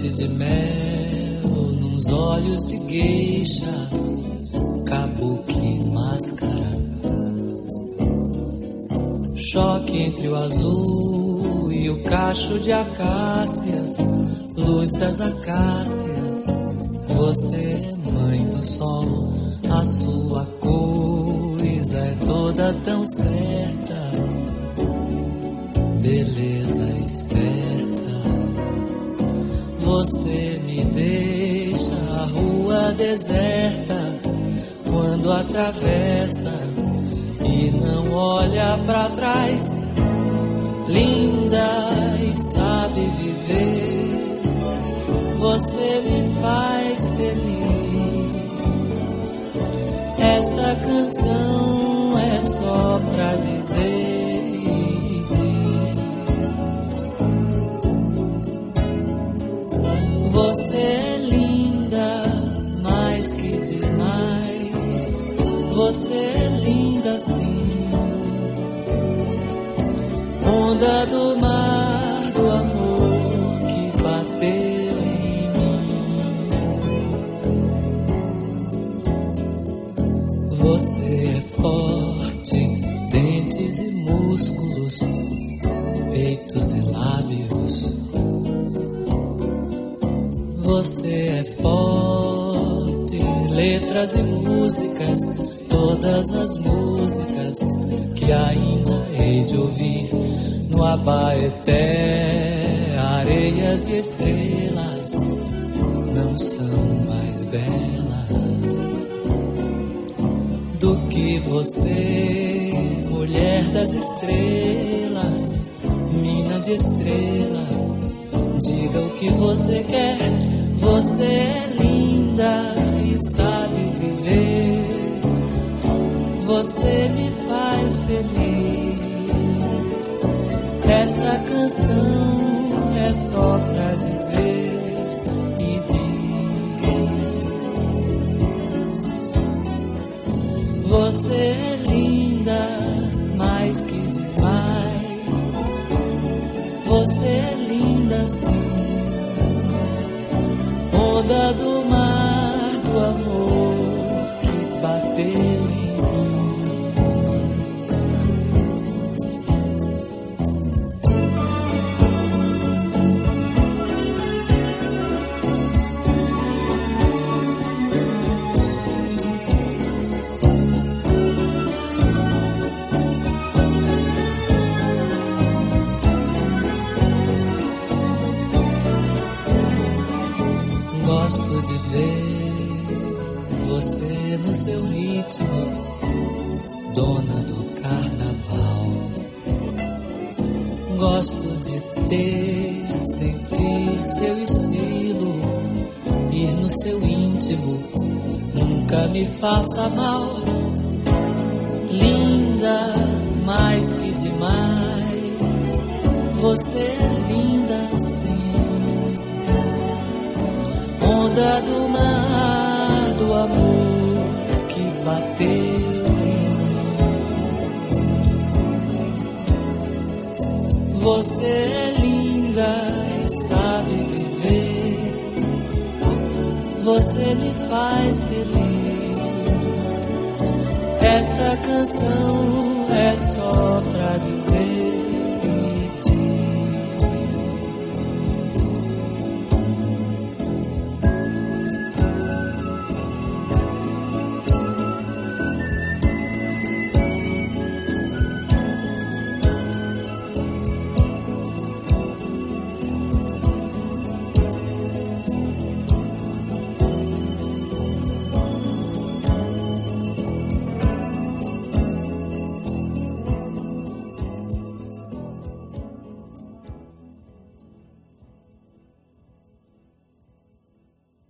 noite de mel, nos olhos de geisha, kabuki máscara. Choque entre o azul e o cacho de acácias, luz das acácias. Você é mãe do sol, a sua coisa é toda tão certa. Beleza esperta, você me deixa a rua deserta quando atravessa e não olha pra trás. Linda e sabe viver, você me faz feliz. Esta canção é só pra dizer e diz: você é linda, mais que demais. Você é linda sim. Onda do mar do amor que bateu em mim. Você é forte, dentes e músculos, peitos e lábios. Você é forte, letras e músicas, todas as músicas que ainda hei de ouvir no Abaeté. Areias e estrelas não são mais belas do que você, mulher das estrelas, mina de estrelas. Diga o que você quer, você é linda e sabe viver. Você me faz feliz. Esta canção é só pra dizer e diz: você é linda, mais que demais. Você é linda sim. Onda do mar do amor que bateu em mim. Gosto de ver você no seu ritmo, dona do carnaval. Gosto de sentir seu estilo, ir no seu íntimo, nunca me faça mal. Linda, mais que demais, você é linda sim. Onda do mar do amor que bateu em mim. Você é linda e sabe viver. Você me faz feliz. Esta canção é só pra dizer e dizer: